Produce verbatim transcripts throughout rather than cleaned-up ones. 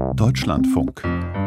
Deutschlandfunk.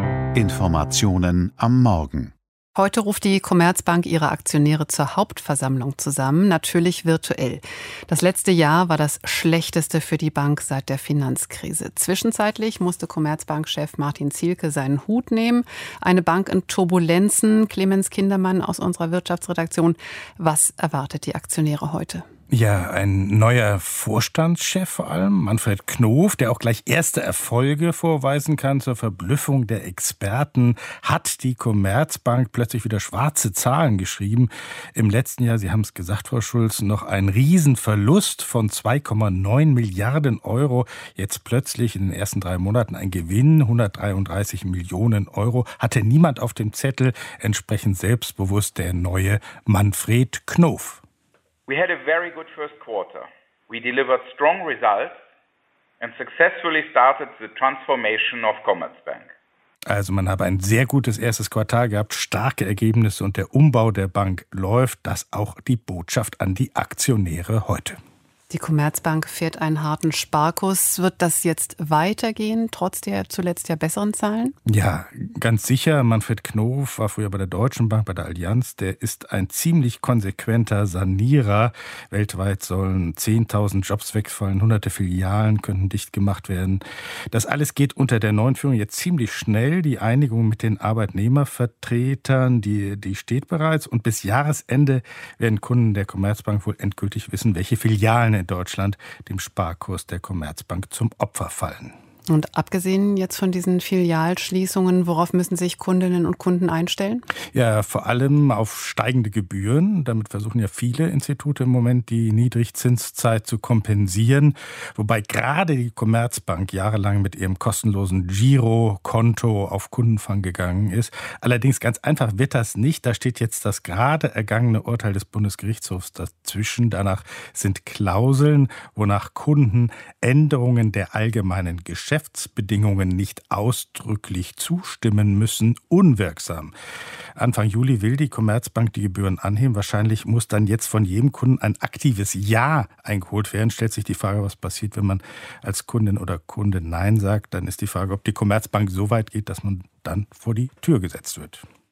Informationen am Morgen. Heute ruft die Commerzbank ihre Aktionäre zur Hauptversammlung zusammen, natürlich virtuell. Das letzte Jahr war das schlechteste für die Bank seit der Finanzkrise. Zwischenzeitlich musste Commerzbank-Chef Martin Zielke seinen Hut nehmen. Eine Bank in Turbulenzen. Clemens Kindermann aus unserer Wirtschaftsredaktion. Was erwartet die Aktionäre heute? Ja, ein neuer Vorstandschef vor allem, Manfred Knof, der auch gleich erste Erfolge vorweisen kann. Zur Verblüffung der Experten hat die Commerzbank plötzlich wieder schwarze Zahlen geschrieben. Im letzten Jahr, Sie haben es gesagt, Frau Schulz, noch ein Riesenverlust von zwei Komma neun Milliarden Euro. Jetzt plötzlich in den ersten drei Monaten ein Gewinn, hundertdreiunddreißig Millionen Euro. Hatte niemand auf dem Zettel, entsprechend selbstbewusst der neue Manfred Knof. We had a very good first quarter. We delivered strong results and successfully started the transformation of Commerzbank. Also man habe ein sehr gutes erstes Quartal gehabt, starke Ergebnisse und der Umbau der Bank läuft. Das auch die Botschaft an die Aktionäre heute. Die Commerzbank fährt einen harten Sparkurs. Wird das jetzt weitergehen, trotz der zuletzt ja besseren Zahlen? Ja, ganz sicher. Manfred Knof war früher bei der Deutschen Bank, bei der Allianz. Der ist ein ziemlich konsequenter Sanierer. Weltweit sollen zehntausend Jobs wegfallen, hunderte Filialen könnten dicht gemacht werden. Das alles geht unter der neuen Führung jetzt ziemlich schnell. Die Einigung mit den Arbeitnehmervertretern, die, die steht bereits. Und bis Jahresende werden Kunden der Commerzbank wohl endgültig wissen, welche Filialen in Deutschland dem Sparkurs der Commerzbank zum Opfer fallen. Und abgesehen jetzt von diesen Filialschließungen, worauf müssen sich Kundinnen und Kunden einstellen? Ja, vor allem auf steigende Gebühren. Damit versuchen ja viele Institute im Moment, die Niedrigzinszeit zu kompensieren. Wobei gerade die Commerzbank jahrelang mit ihrem kostenlosen Girokonto auf Kundenfang gegangen ist. Allerdings ganz einfach wird das nicht. Da steht jetzt das gerade ergangene Urteil des Bundesgerichtshofs dazwischen. Danach sind Klauseln, wonach Kunden Änderungen der allgemeinen Geschäftsordnung Geschäftsbedingungen nicht ausdrücklich zustimmen müssen, unwirksam. Anfang Juli will die Commerzbank die Gebühren anheben. Wahrscheinlich muss dann jetzt von jedem Kunden ein aktives Ja eingeholt werden. Stellt sich die Frage, was passiert, wenn man als Kundin oder Kunde Nein sagt. Dann ist die Frage, ob die Commerzbank so weit geht, dass man dann vor die Tür gesetzt wird.